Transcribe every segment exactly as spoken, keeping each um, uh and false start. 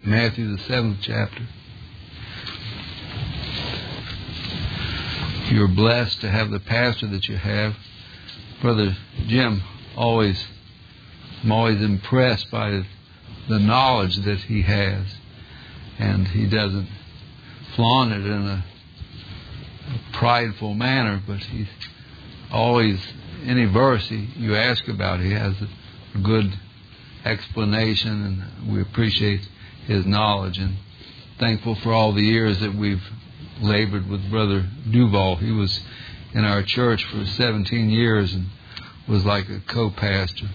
Matthew, the seventh chapter. You're blessed to have the pastor that you have. Brother Jim, always, I'm always impressed by the knowledge that he has. And he doesn't flaunt it in a, a prideful manner, but he's always, any verse he, you ask about, he has a, a good explanation, and we appreciate his knowledge, and thankful for all the years that we've labored with Brother Duval. He was in our church for seventeen years and was like a co-pastor.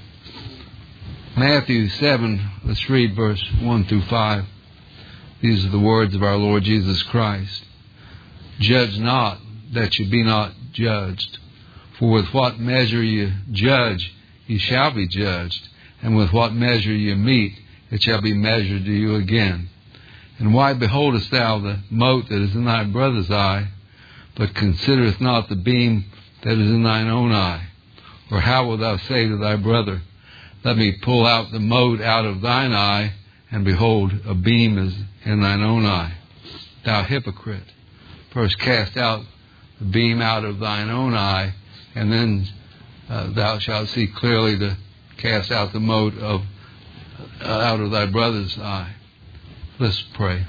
Matthew seven, let's read verse one through five. These are the words of our Lord Jesus Christ. Judge not, that you be not judged. For with what measure you judge, you shall be judged. And with what measure you mete, it shall be measured to you again. And why beholdest thou the mote that is in thy brother's eye, but considerest not the beam that is in thine own eye? Or how wilt thou say to thy brother, let me pull out the mote out of thine eye, and behold, a beam is in thine own eye? Thou hypocrite, first cast out the beam out of thine own eye, and then uh, thou shalt see clearly to cast out the mote of uh, out of thy brother's eye. Let's pray.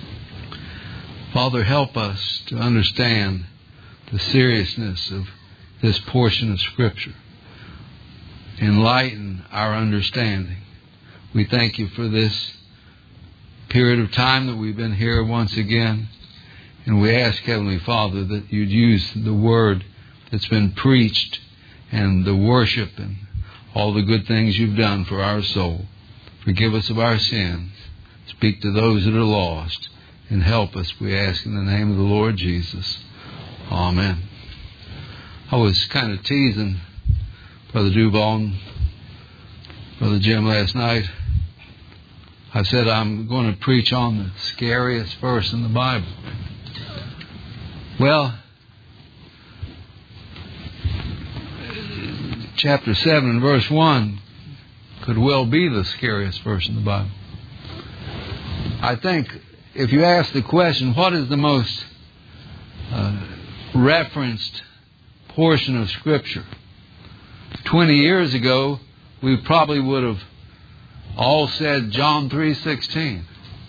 Father, help us to understand the seriousness of this portion of Scripture. Enlighten our understanding. We thank you for this period of time that we've been here once again. And we ask, Heavenly Father, that you'd use the word that's been preached and the worship and all the good things you've done for our soul. Forgive us of our sins. Speak to those that are lost and help us, we ask in the name of the Lord Jesus. Amen. I was kind of teasing Brother Duval and Brother Jim last night. I said I'm going to preach on the scariest verse in the Bible. Well, chapter seven, verse one could well be the scariest verse in the Bible. I think if you ask the question, what is the most uh, referenced portion of Scripture? Twenty years ago, we probably would have all said John three sixteen.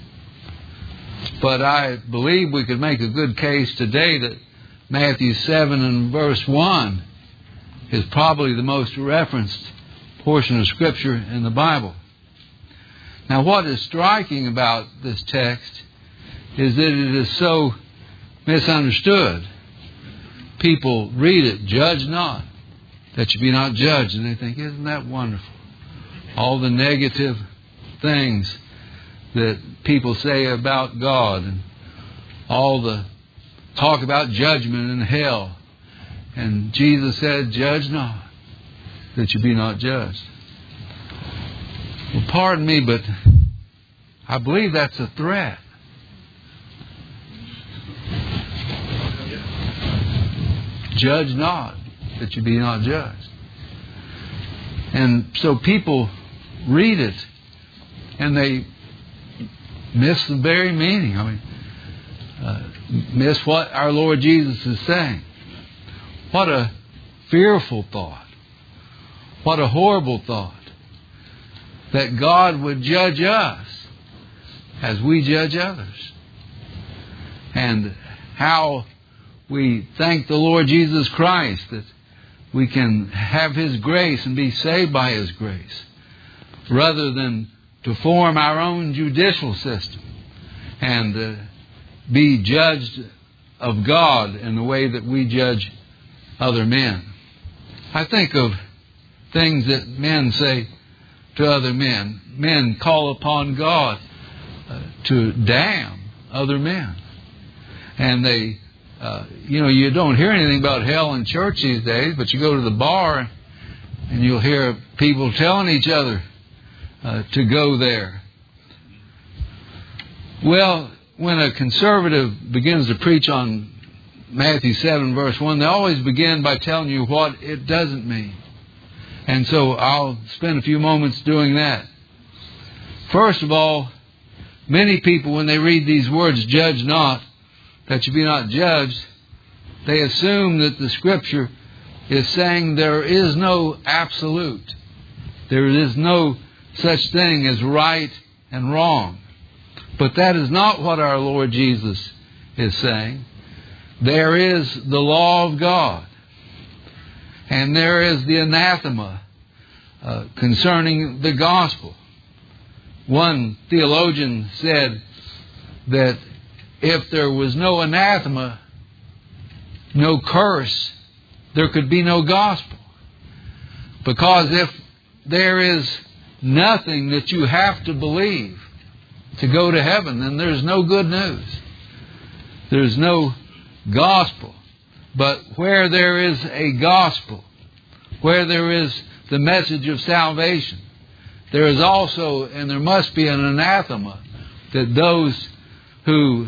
But I believe we could make a good case today that Matthew seven and verse one is probably the most referenced portion of Scripture in the Bible. Now, what is striking about this text is that it is so misunderstood. People read it, judge not, that you be not judged, and they think, isn't that wonderful? All the negative things that people say about God, and all the talk about judgment and hell. And Jesus said, judge not, that you be not judged. Well, pardon me, but I believe that's a threat. Judge not, that you be not judged. And so people read it, and they miss the very meaning. I mean, uh, miss what our Lord Jesus is saying. What a fearful thought. What a horrible thought. That God would judge us as we judge others. And how we thank the Lord Jesus Christ that we can have His grace and be saved by His grace, rather than to form our own judicial system and uh, be judged of God in the way that we judge other men. I think of things that men say to other men. Men call upon God uh, to damn other men. And they, uh, you know, you don't hear anything about hell in church these days, but you go to the bar and you'll hear people telling each other uh, to go there. Well, when a conservative begins to preach on Matthew seven verse one, they always begin by telling you what it doesn't mean. And so I'll spend a few moments doing that. First of all, many people, when they read these words, judge not, that you be not judged, they assume that the Scripture is saying there is no absolute. There is no such thing as right and wrong. But that is not what our Lord Jesus is saying. There is the law of God. And there is the anathema uh, concerning the gospel. One theologian said that if there was no anathema, no curse, there could be no gospel. Because if there is nothing that you have to believe to go to heaven, then there's no good news. There's no gospel. But where there is a gospel, where there is the message of salvation, there is also, and there must be, an anathema that those who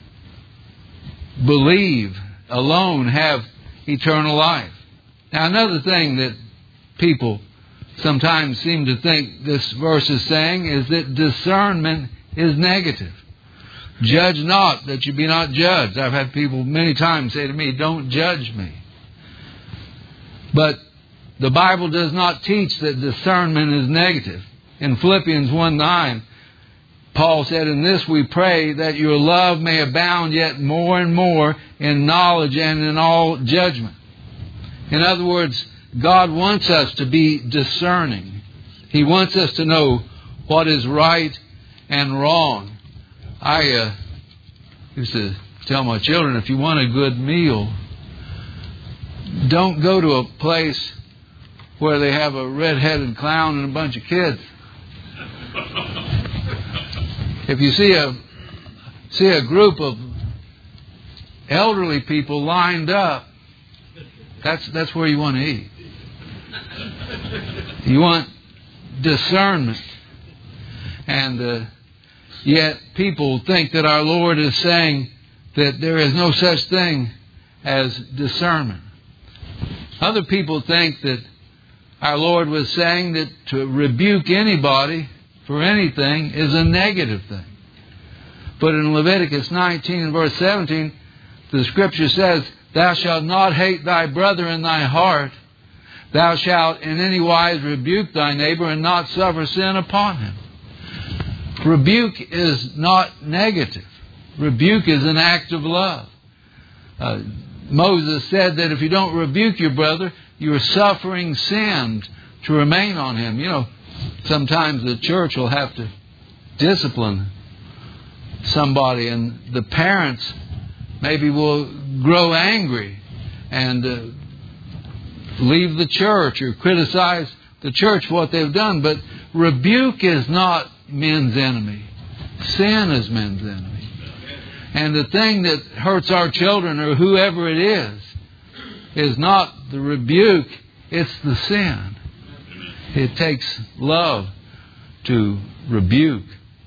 believe alone have eternal life. Now, another thing that people sometimes seem to think this verse is saying is that discernment is negative. Judge not, that you be not judged. I've had people many times say to me, don't judge me. But the Bible does not teach that discernment is negative. In Philippians one nine, Paul said, in this we pray that your love may abound yet more and more in knowledge and in all judgment. In other words, God wants us to be discerning. He wants us to know what is right and wrong. I uh, used to tell my children, if you want a good meal, don't go to a place where they have a red-headed clown and a bunch of kids. If you see a see a group of elderly people lined up, that's that's where you want to eat. You want discernment. And uh, yet people think that our Lord is saying that there is no such thing as discernment. Other people think that our Lord was saying that to rebuke anybody for anything is a negative thing. But in Leviticus nineteen and verse seventeen, the Scripture says, thou shalt not hate thy brother in thy heart. Thou shalt in any wise rebuke thy neighbor and not suffer sin upon him. Rebuke is not negative. Rebuke is an act of love. Uh, Moses said that if you don't rebuke your brother, you are suffering sin to remain on him. You know, sometimes the church will have to discipline somebody, and the parents maybe will grow angry and uh, leave the church or criticize the church for what they've done. But rebuke is not men's enemy. Sin is men's enemy. And the thing that hurts our children or whoever it is is not the rebuke, it's the sin. It takes love to rebuke.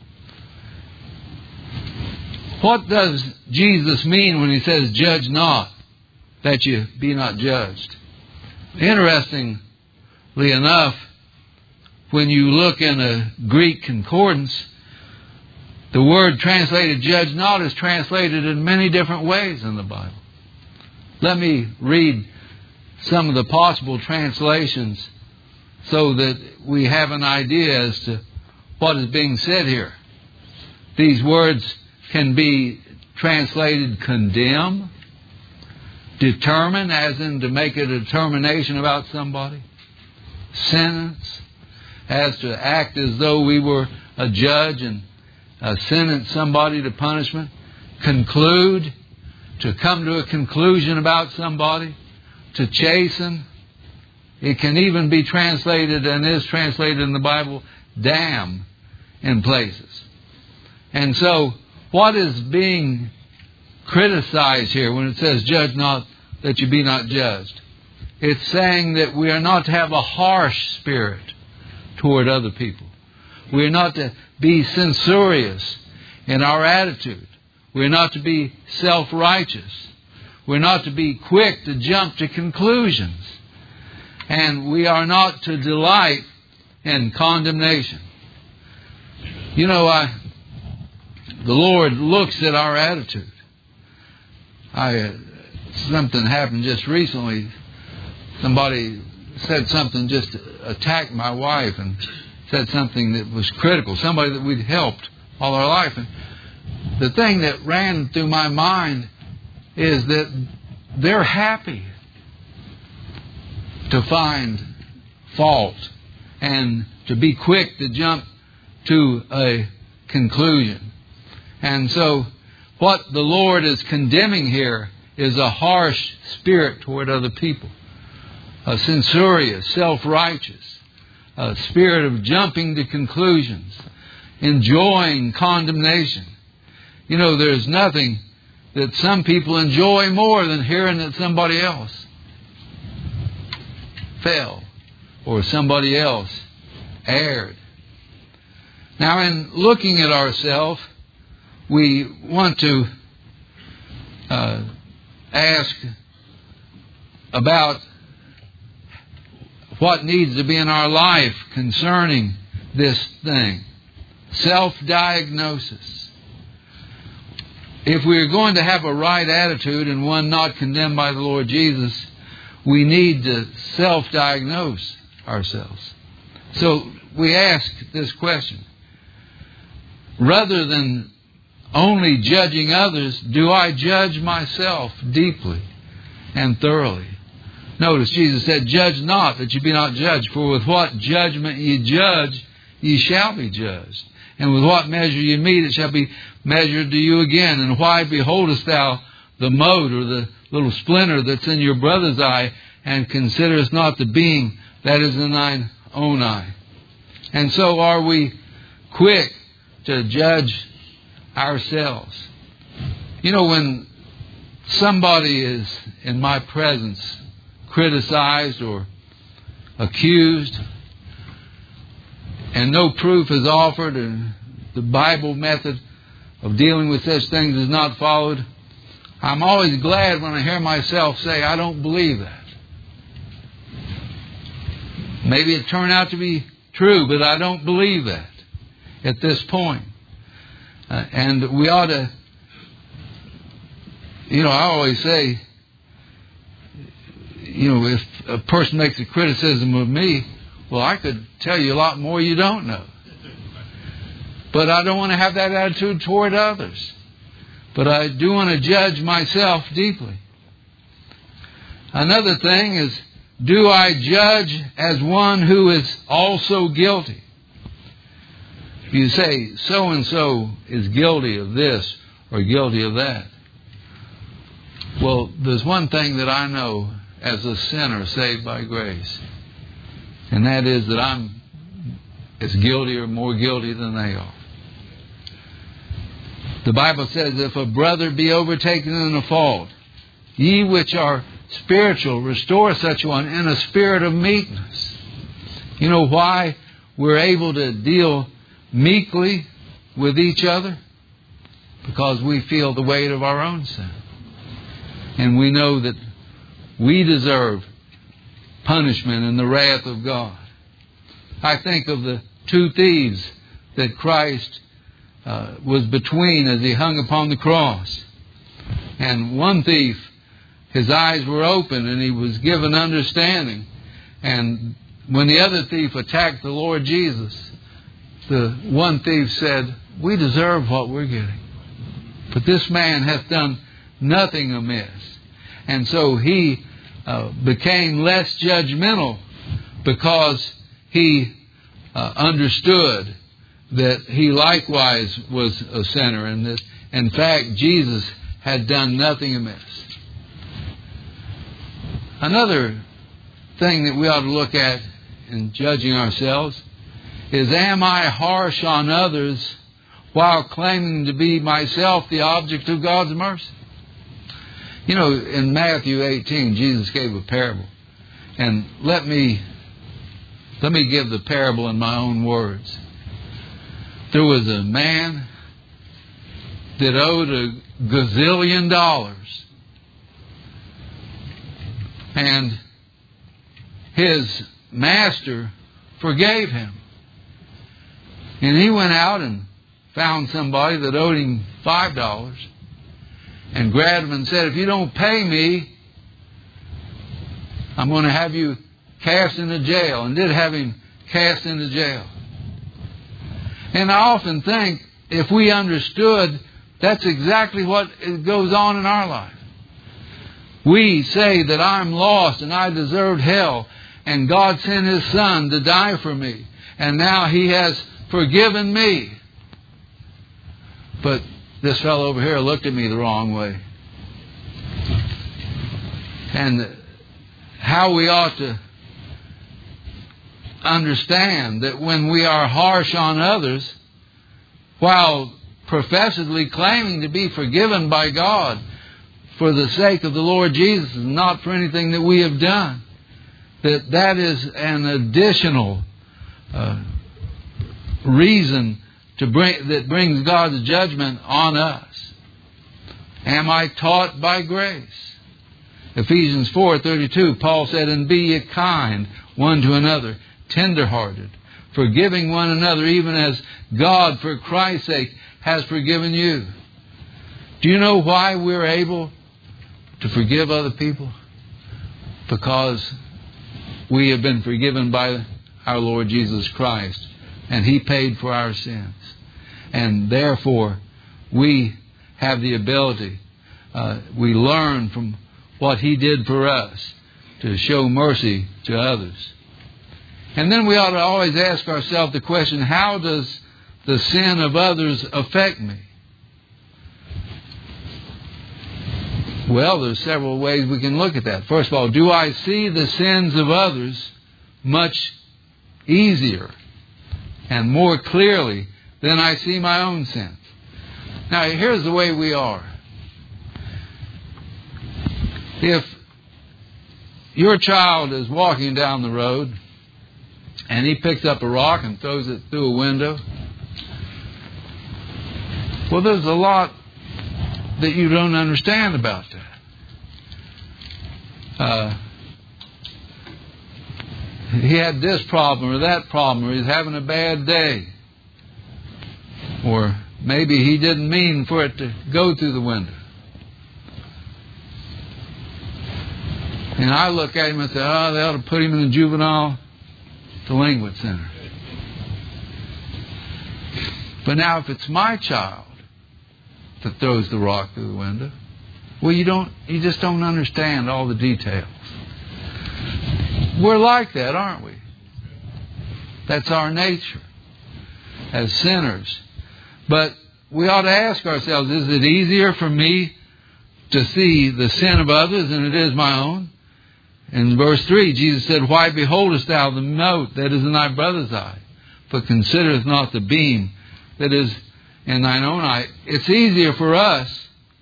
What does Jesus mean when He says, judge not, that you be not judged? Interestingly enough, when you look in a Greek concordance, the word translated judge not is translated in many different ways in the Bible. Let me read some of the possible translations so that we have an idea as to what is being said here. These words can be translated condemn, determine, as in to make a determination about somebody, sentence, as to act as though we were a judge and uh, sentence somebody to punishment, conclude, to come to a conclusion about somebody, to chasten. It can even be translated, and is translated in the Bible, damn, in places. And so, what is being criticized here when it says, judge not, that you be not judged? It's saying that we are not to have a harsh spirit toward other people. We are not to be censorious in our attitude. We are not to be self-righteous. We are not to be quick to jump to conclusions. And we are not to delight in condemnation. You know, I the Lord looks at our attitude. I uh, something happened just recently. Somebody said something, just attacked my wife and said something that was critical. Somebody that we'd helped all our life. And the thing that ran through my mind is that they're happy to find fault and to be quick to jump to a conclusion. And so what the Lord is condemning here is a harsh spirit toward other people. A censorious, self-righteous, a spirit of jumping to conclusions, enjoying condemnation. You know, there's nothing that some people enjoy more than hearing that somebody else fell or somebody else erred. Now, in looking at ourselves, we want to uh, ask about what needs to be in our life concerning this thing. Self-diagnosis. If we're going to have a right attitude and one not condemned by the Lord Jesus, we need to self-diagnose ourselves. So we ask this question. Rather than only judging others, do I judge myself deeply and thoroughly? Notice Jesus said, judge not that you be not judged, for with what judgment ye judge, ye shall be judged. And with what measure ye meet, it shall be measured to you again. And why beholdest thou the mote or the little splinter that's in your brother's eye, and considerest not the beam that is in thine own eye? And so are we quick to judge ourselves? You know, when somebody is in my presence criticized or accused, and no proof is offered, and the Bible method of dealing with such things is not followed, I'm always glad when I hear myself say, I don't believe that. Maybe it turned out to be true, but I don't believe that at this point. Uh, and we ought to, you know, I always say, you know, if a person makes a criticism of me, well, I could tell you a lot more you don't know. But I don't want to have that attitude toward others. But I do want to judge myself deeply. Another thing is, do I judge as one who is also guilty? If you say, so-and-so is guilty of this or guilty of that. Well, there's one thing that I know as a sinner saved by grace. And that is that I'm as guilty or more guilty than they are. The Bible says, if a brother be overtaken in a fault, ye which are spiritual, restore such one in a spirit of meekness. You know why we're able to deal meekly with each other? Because we feel the weight of our own sin. And we know that we deserve punishment and the wrath of God. I think of the two thieves that Christ uh, was between as He hung upon the cross. And one thief, his eyes were open and he was given understanding. And when the other thief attacked the Lord Jesus, the one thief said, we deserve what we're getting. But this man hath done nothing amiss. And so he uh, became less judgmental because he uh, understood that he likewise was a sinner and that, in fact, Jesus had done nothing amiss. Another thing that we ought to look at in judging ourselves is, am I harsh on others while claiming to be myself the object of God's mercy? You know, in Matthew eighteen, Jesus gave a parable. And let me, let me give the parable in my own words. There was a man that owed a gazillion dollars. And his master forgave him. And he went out and found somebody that owed him five dollars and grabbed him and said, if you don't pay me, I'm going to have you cast into jail, and did have him cast into jail. And I often think, if we understood, that's exactly what goes on in our life. We say that I'm lost and I deserved hell, and God sent His Son to die for me, and now He has forgiven me. But this fellow over here looked at me the wrong way. And how we ought to understand that when we are harsh on others, while professedly claiming to be forgiven by God for the sake of the Lord Jesus and not for anything that we have done, that that is an additional uh, reason to bring that brings God's judgment on us. Am I taught by grace? Ephesians four thirty-two, Paul said, and be ye kind one to another, tender-hearted, forgiving one another, even as God, for Christ's sake, has forgiven you. Do you know why we're able to forgive other people? Because we have been forgiven by our Lord Jesus Christ, and He paid for our sins. And therefore, we have the ability, uh, we learn from what He did for us to show mercy to others. And then we ought to always ask ourselves the question, how does the sin of others affect me? Well, there's several ways we can look at that. First of all, do I see the sins of others much easier and more clearly than I see my own sins? Now, here's the way we are. If your child is walking down the road and he picks up a rock and throws it through a window, well, there's a lot that you don't understand about that. Uh, he had this problem or that problem, or he's having a bad day. Or maybe he didn't mean for it to go through the window. And I look at him and say, oh, they ought to put him in the juvenile delinquent center. But now if it's my child that throws the rock through the window, well, you don't, you just don't understand all the details. We're like that, aren't we? That's our nature as sinners. But we ought to ask ourselves, is it easier for me to see the sin of others than it is my own? In verse three, Jesus said, why beholdest thou the mote that is in thy brother's eye, but considerest not the beam that is in thine own eye? It's easier for us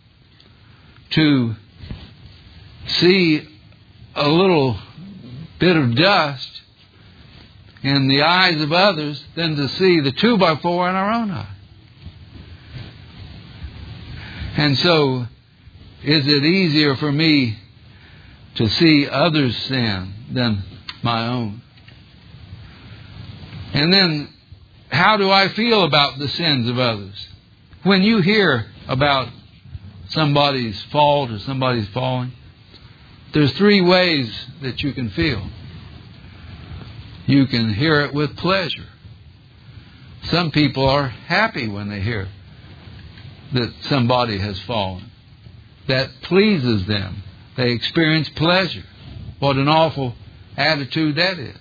to see a little bit of dust in the eyes of others than to see the two by four in our own eye. And so, is it easier for me to see others' sin than my own? And then, how do I feel about the sins of others? When you hear about somebody's fault or somebody's falling, there's three ways that you can feel. You can hear it with pleasure. Some people are happy when they hear that somebody has fallen. That pleases them. They experience pleasure. What an awful attitude that is.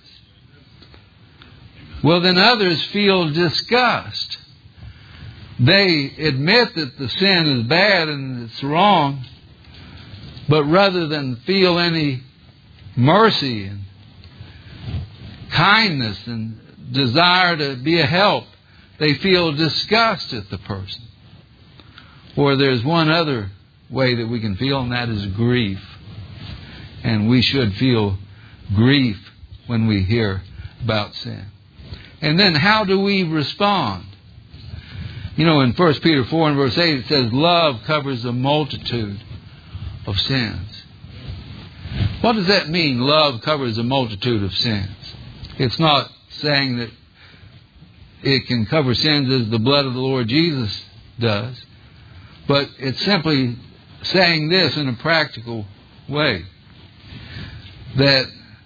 Well, then others feel disgust. They admit that the sin is bad and it's wrong, but rather than feel any mercy and kindness and desire to be a help, they feel disgust at the person. Or there's one other way that we can feel, and that is grief. And we should feel grief when we hear about sin. And then how do we respond? You know, in First Peter four and verse eight, it says, love covers a multitude of sins. What does that mean, love covers a multitude of sins? It's not saying that it can cover sins as the blood of the Lord Jesus does. But it's simply saying this in a practical way, that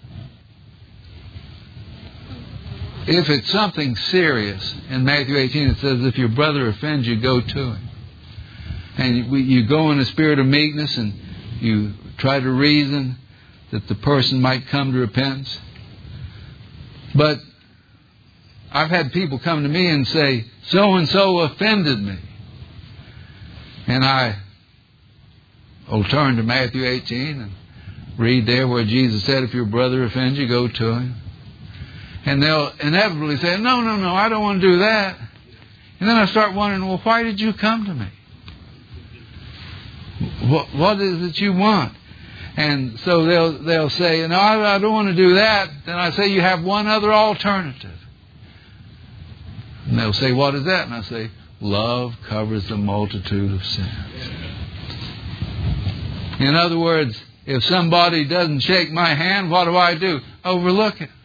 if it's something serious, in Matthew eighteen it says, if your brother offends you, go to him. And you go in a spirit of meekness and you try to reason that the person might come to repentance. But I've had people come to me and say, so-and-so offended me. And I will turn to Matthew eighteen and read there where Jesus said, if your brother offends you, go to him. And they'll inevitably say, no, no, no, I don't want to do that. And then I start wondering, well, why did you come to me? What, what is it you want? And so they'll they'll say, no, I, I don't want to do that. Then I say, you have one other alternative. And they'll say, what is that? And I say, love covers the multitude of sins. In other words, if somebody doesn't shake my hand, what do I do? Overlook it.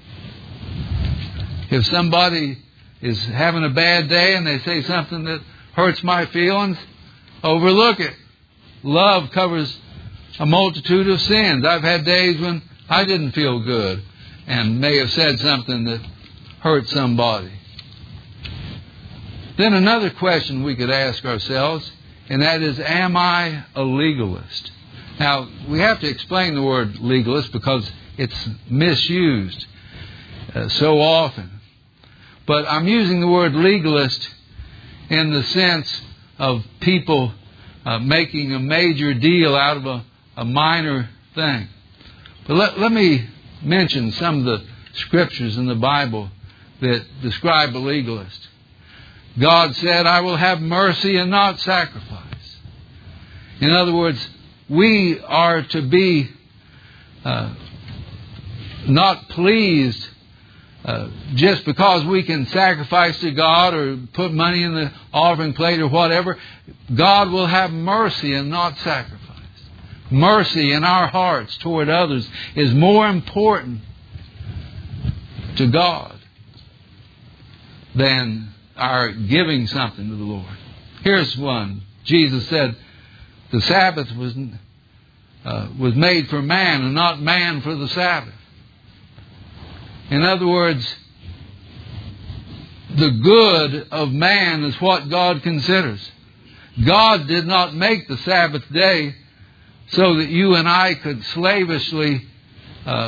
If somebody is having a bad day and they say something that hurts my feelings, overlook it. Love covers a multitude of sins. I've had days when I didn't feel good and may have said something that hurt somebody. Then another question we could ask ourselves, and that is, am I a legalist? Now, we have to explain the word legalist because it's misused uh, so often. But I'm using the word legalist in the sense of people uh, making a major deal out of a, a minor thing. But let, let me mention some of the scriptures in the Bible that describe a legalist. God said, I will have mercy and not sacrifice. In other words, we are to be uh, not pleased uh, just because we can sacrifice to God or put money in the offering plate or whatever. God will have mercy and not sacrifice. Mercy in our hearts toward others is more important to God than our giving something to the Lord. Here's one. Jesus said the Sabbath was uh, was made for man and not man for the Sabbath. In other words, the good of man is what God considers. God did not make the Sabbath day so that you and I could slavishly uh,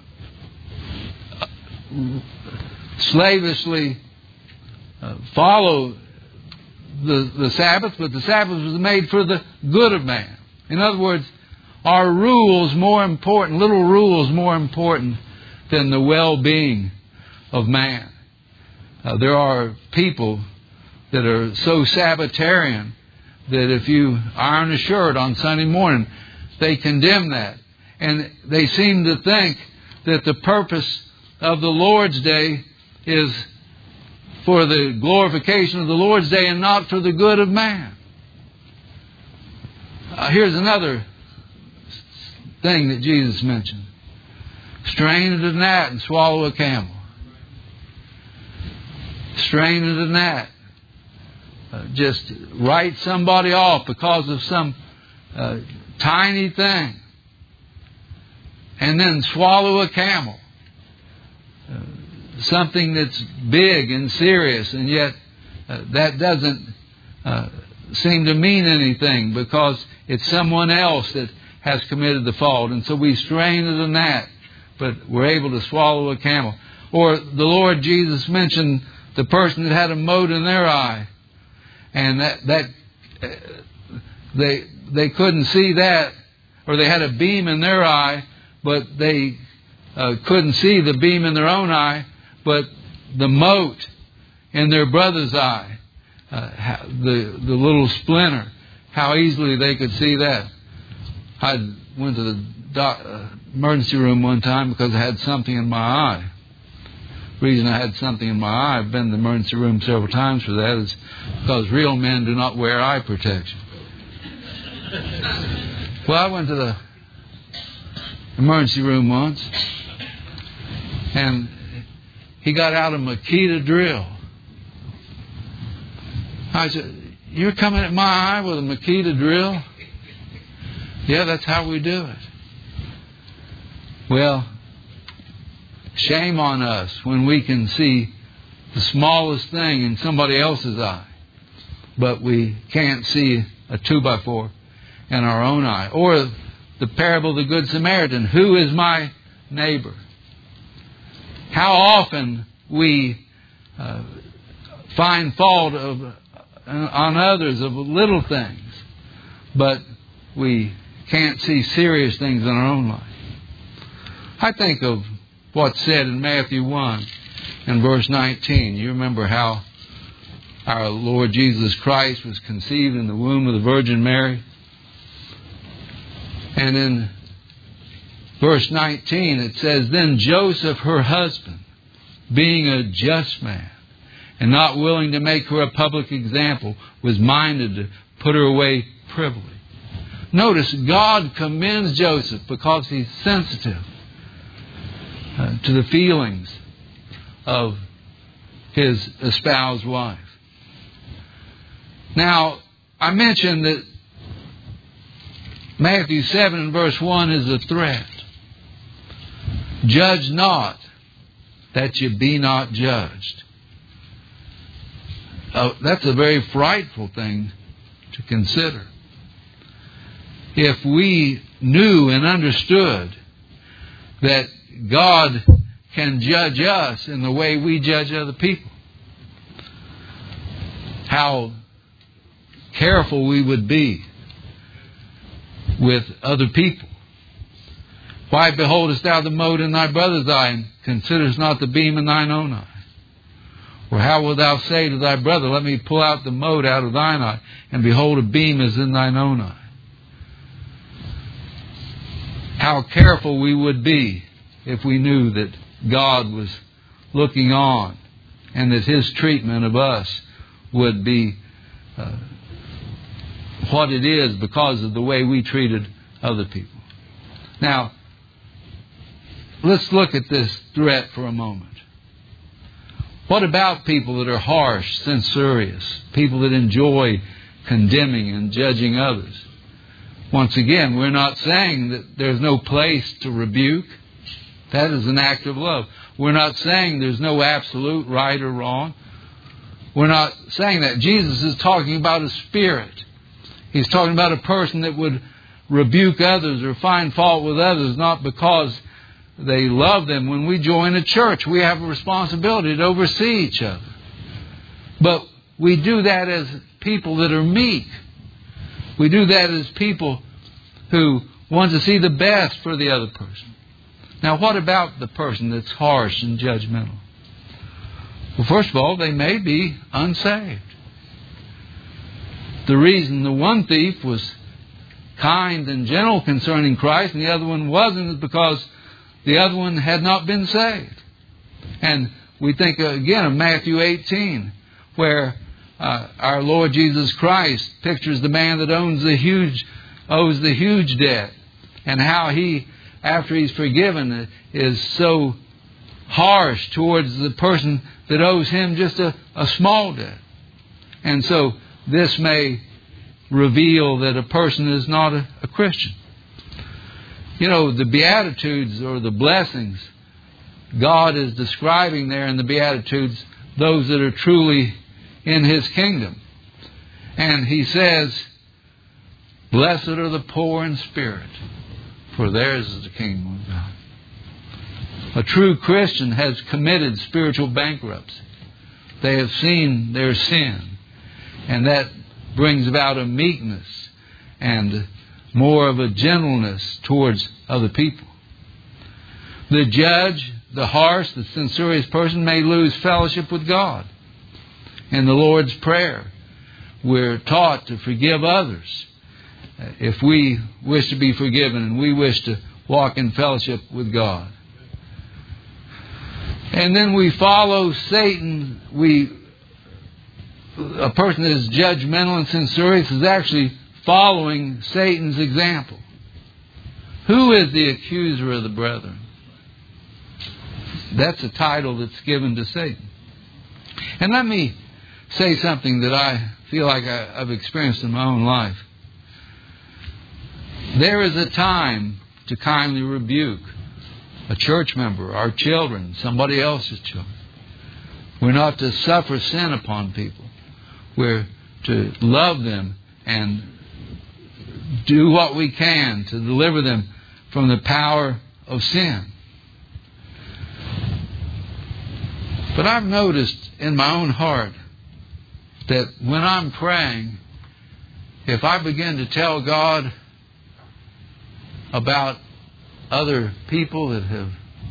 slavishly uh, follow the, the Sabbath, but the Sabbath was made for the good of man. In other words, are rules more important, little rules more important than the well-being of man? Uh, there are people that are so Sabbatarian that if you iron a shirt on Sunday morning, they condemn that. And they seem to think that the purpose of the Lord's Day is for the glorification of the Lord's Day and not for the good of man. Uh, here's another thing that Jesus mentioned. Strain at a gnat and swallow a camel. Strain at a gnat. Uh, just write somebody off because of some uh, tiny thing. And then swallow a camel. Uh, something that's big and serious, and yet uh, that doesn't uh, seem to mean anything because it's someone else that has committed the fault. And so we strain at a gnat, but we're able to swallow a camel. Or the Lord Jesus mentioned the person that had a mote in their eye, and that that uh, they they couldn't see that, or they had a beam in their eye, but they uh, couldn't see the beam in their own eye, but the mote in their brother's eye, uh, the the little splinter, how easily they could see that. I went to the doc, uh, emergency room one time because I had something in my eye. The reason I had something in my eye, I've been in the emergency room several times for that, is because real men do not wear eye protection. Well, I went to the emergency room once, and he got out a Makita drill. I said, you're coming at my eye with a Makita drill? Yeah, that's how we do it. Well, shame on us when we can see the smallest thing in somebody else's eye, but we can't see a two by four in our own eye. Or the parable of the Good Samaritan. Who is my neighbor? How often we uh, find fault of, uh, on others of little things, but we can't see serious things in our own life. I think of what's said in Matthew one and verse nineteen. You remember how our Lord Jesus Christ was conceived in the womb of the Virgin Mary? And in verse nineteen it says, Then Joseph, her husband, being a just man, and not willing to make her a public example, was minded to put her away privily. Notice, God commends Joseph because he's sensitive uh, to the feelings of his espoused wife. Now, I mentioned that Matthew seven and verse one is a threat. Judge not, that you be not judged. Uh, that's a very frightful thing to consider. If we knew and understood that God can judge us in the way we judge other people, how careful we would be with other people. Why beholdest thou the mote in thy brother's eye, and considerest not the beam in thine own eye? Or how wilt thou say to thy brother, Let me pull out the mote out of thine eye, and behold, a beam is in thine own eye? How careful we would be if we knew that God was looking on, and that His treatment of us would be uh, what it is because of the way we treated other people. Now, let's look at this threat for a moment. What about people that are harsh, censorious, people that enjoy condemning and judging others? Once again, we're not saying that there's no place to rebuke. That is an act of love. We're not saying there's no absolute right or wrong. We're not saying that. Jesus is talking about a spirit. He's talking about a person that would rebuke others or find fault with others, not because they love them. When we join a church, we have a responsibility to oversee each other. But we do that as people that are meek. We do that as people who want to see the best for the other person. Now, what about the person that's harsh and judgmental? Well, first of all, they may be unsaved. The reason the one thief was kind and gentle concerning Christ and the other one wasn't is because the other one had not been saved. And we think again of Matthew eighteen, where uh, our Lord Jesus Christ pictures the man that owns the huge, owes the huge debt, and how he, after he's forgiven, is so harsh towards the person that owes him just a, a small debt. And so this may reveal that a person is not a, a Christian. You know, the Beatitudes or the blessings, God is describing there in the Beatitudes those that are truly in His kingdom. And He says, Blessed are the poor in spirit, for theirs is the kingdom of God. A true Christian has committed spiritual bankruptcy. They have seen their sin, and that brings about a meekness and more of a gentleness towards other people. The judge, the harsh, the censorious person may lose fellowship with God. In the Lord's Prayer, we're taught to forgive others if we wish to be forgiven and we wish to walk in fellowship with God. And then we follow Satan. We, a person that is judgmental and censorious is actually following Satan's example. Who is the accuser of the brethren? That's a title that's given to Satan. And let me say something that I feel like I, I've experienced in my own life. There is a time to kindly rebuke a church member, our children, somebody else's children. We're not to suffer sin upon people. We're to love them and do what we can to deliver them from the power of sin. But I've noticed in my own heart that when I'm praying, if I begin to tell God about other people that have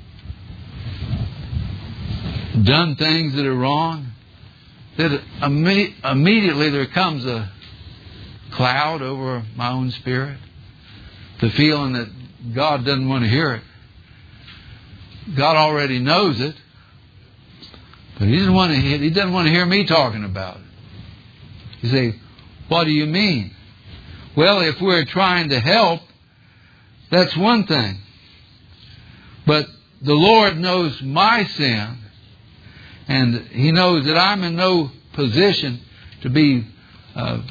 done things that are wrong, that imme- immediately there comes a cloud over my own spirit, the feeling that God doesn't want to hear it. God already knows it, but He doesn't want to. He doesn't want to hear me talking about it. You say, "What do you mean?" Well, if we're trying to help, that's one thing. But the Lord knows my sin, and He knows that I'm in no position to be uh,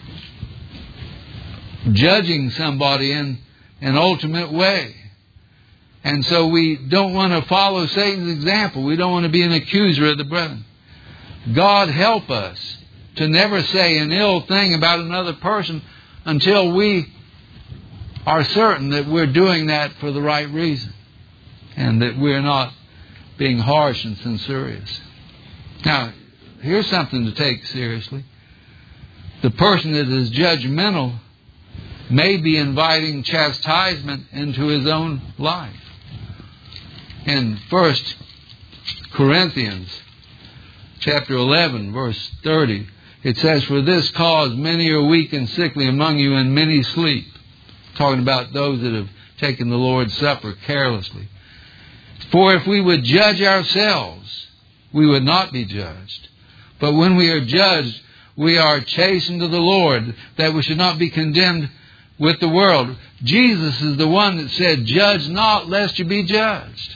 judging somebody in an ultimate way. And so we don't want to follow Satan's example. We don't want to be an accuser of the brethren. God help us to never say an ill thing about another person until we are certain that we're doing that for the right reason and that we're not being harsh and censorious. Now, here's something to take seriously. The person that is judgmental may be inviting chastisement into his own life. In First Corinthians chapter eleven, verse thirty, it says, "For this cause many are weak and sickly among you, and many sleep." Talking about those that have taken the Lord's Supper carelessly. "For if we would judge ourselves, we would not be judged. But when we are judged, we are chastened to the Lord, that we should not be condemned with the world." Jesus is the one that said, "Judge not, lest you be judged."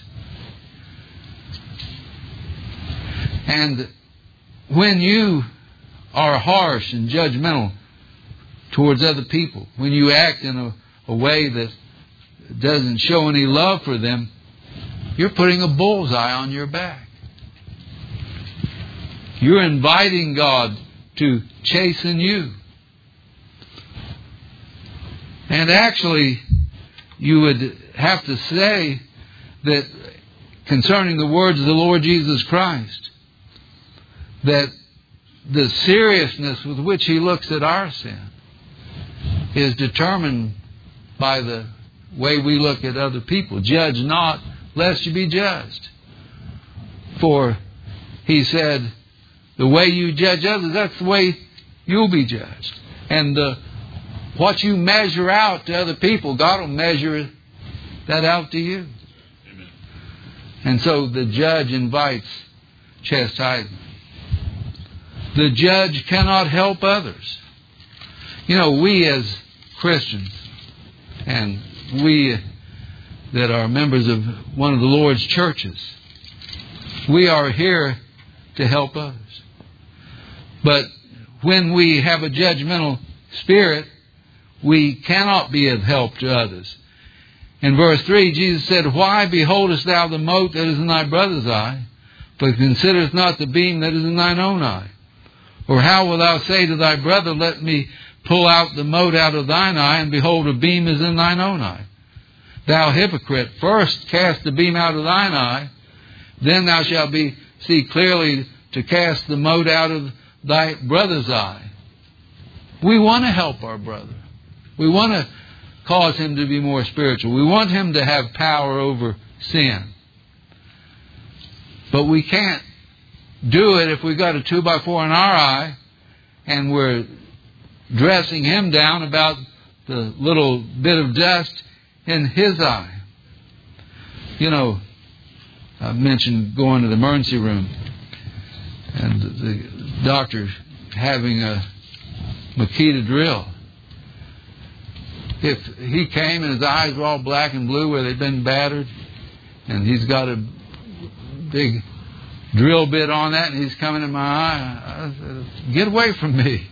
And when you are harsh and judgmental towards other people, when you act in a, a way that doesn't show any love for them, you're putting a bullseye on your back. You're inviting God to chasten you. And actually, you would have to say that concerning the words of the Lord Jesus Christ, that the seriousness with which He looks at our sin is determined by the way we look at other people. "Judge not, lest you be judged." For He said, the way you judge others, that's the way you'll be judged. And the, what you measure out to other people, God will measure that out to you. Amen. And so the judge invites chastisement. The judge cannot help others. You know, we as Christians, and we that are members of one of the Lord's churches, we are here to help others. But when we have a judgmental spirit, we cannot be of help to others. In verse three, Jesus said, "Why beholdest thou the mote that is in thy brother's eye, but considerest not the beam that is in thine own eye? Or how wilt thou say to thy brother, Let me pull out the mote out of thine eye, and behold, a beam is in thine own eye? Thou hypocrite, first cast the beam out of thine eye, then thou shalt be see clearly to cast the mote out of thy brother's eye." We want to help our brother. We want to cause him to be more spiritual. We want him to have power over sin. But we can't do it if we've got a two by four in our eye and we're dressing him down about the little bit of dust in his eye. You know, I mentioned going to the emergency room and the doctor having a Makita drill. If he came and his eyes were all black and blue where they'd been battered, and he's got a big drill bit on that and he's coming in my eye. I said, get away from me.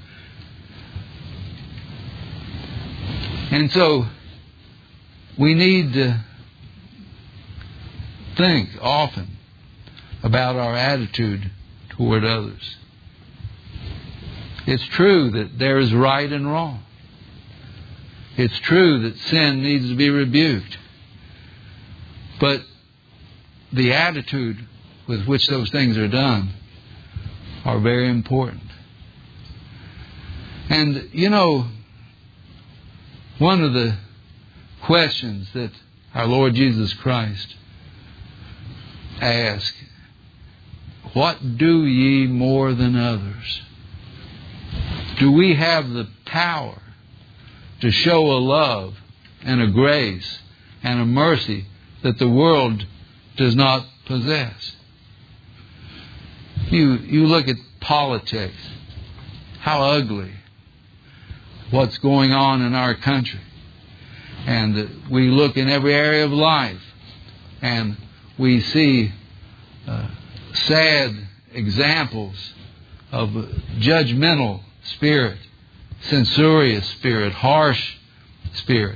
And so we need to think often about our attitude toward others. It's true that there is right and wrong. It's true that sin needs to be rebuked. But the attitude with which those things are done are very important. And, you know, one of the questions that our Lord Jesus Christ asked, what do ye more than others? Do we have the power to show a love and a grace and a mercy that the world does not possess? You, you look at politics, how ugly what's going on in our country. And we look in every area of life and we see uh, sad examples of judgmental spirit, censorious spirit, harsh spirit.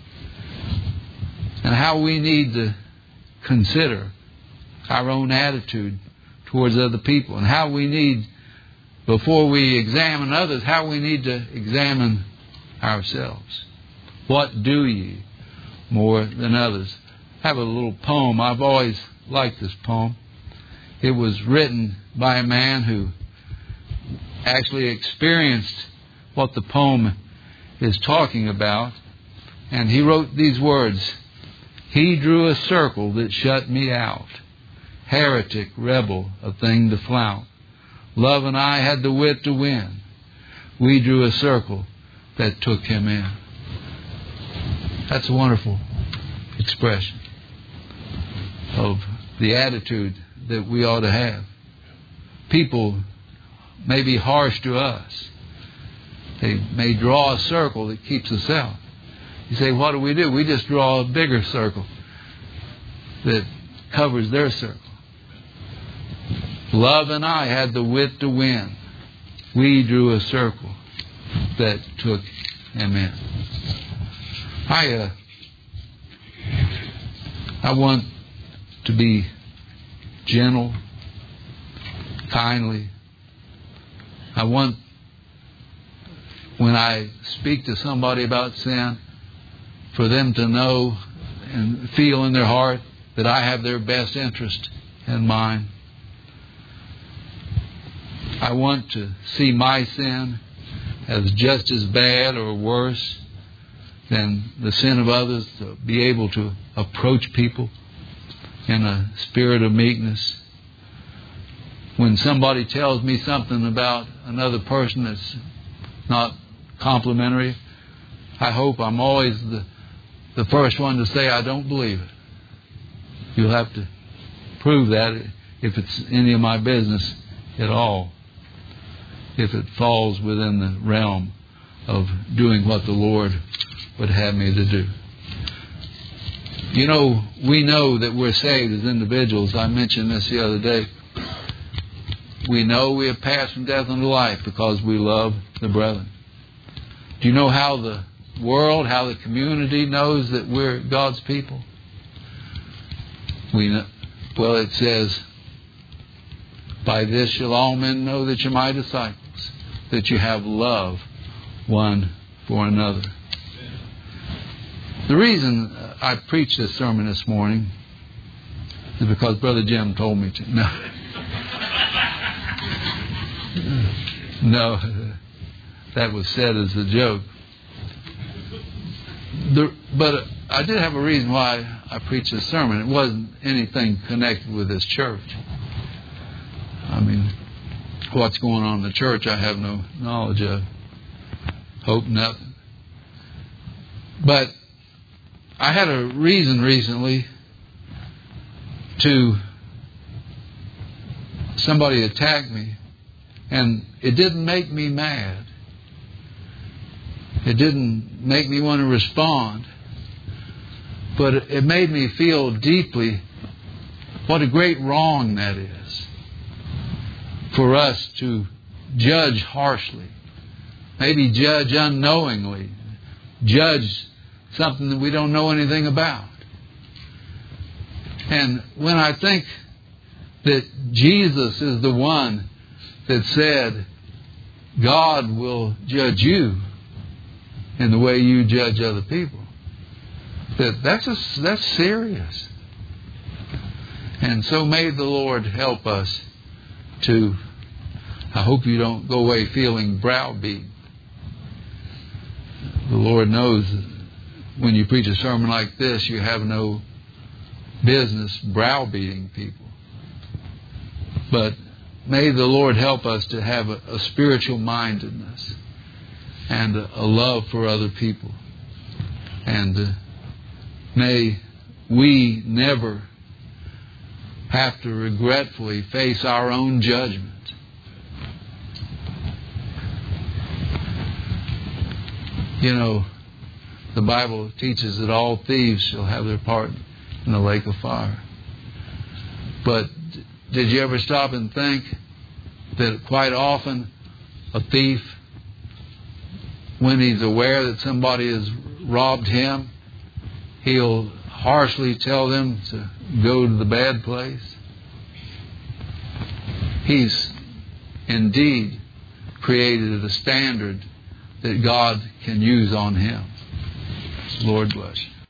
And how we need to consider our own attitude towards other people, and how we need, before we examine others, how we need to examine ourselves. What do ye more than others? I have a little poem. I've always liked this poem. It was written by a man who actually experienced what the poem is talking about. And he wrote these words, he drew a circle that shut me out. Heretic, rebel, a thing to flout. Love and I had the wit to win. We drew a circle that took him in. That's a wonderful expression of the attitude that we ought to have. People may be harsh to us. They may draw a circle that keeps us out. You say, what do we do? We just draw a bigger circle that covers their circle. Love and I had the wit to win. We drew a circle that took him in. I, uh, I want to be gentle, kindly. I want, when I speak to somebody about sin, for them to know and feel in their heart that I have their best interest in mind. I want to see my sin as just as bad or worse than the sin of others, to be able to approach people in a spirit of meekness. When somebody tells me something about another person that's not complimentary, I hope I'm always the, the first one to say, I don't believe it. You'll have to prove that if it's any of my business at all, if it falls within the realm of doing what the Lord would have me to do. You know, we know that we're saved as individuals. I mentioned this the other day. We know we have passed from death unto life because we love the brethren. Do you know how the world, how the community knows that we're God's people? We know, well, it says, by this shall all men know that you're my disciples, that you have love one for another. The reason I preached this sermon this morning is because Brother Jim told me to. No, no, that was said as a joke. The, but I did have a reason why I preached this sermon. It wasn't anything connected with this church. I mean, what's going on in the church, I have no knowledge of. Hope nothing. But I had a reason recently to somebody attacked me, and it didn't make me mad. It didn't make me want to respond, but it made me feel deeply what a great wrong that is. for us to judge harshly, maybe judge unknowingly, judge something that we don't know anything about. And when I think that Jesus is the one that said, God will judge you in the way you judge other people, that that's a, that's serious. And so may the Lord help us to, I hope you don't go away feeling browbeaten. The Lord knows that when you preach a sermon like this, you have no business browbeating people. But may the Lord help us to have a, a spiritual mindedness and a, a love for other people. And uh, may we never have to regretfully face our own judgment. You know, the Bible teaches that all thieves shall have their part in the lake of fire. But did you ever stop and think that quite often a thief, when he's aware that somebody has robbed him, he'll harshly tell them to go to the bad place? He's indeed created a standard that God can use on him. Lord bless you.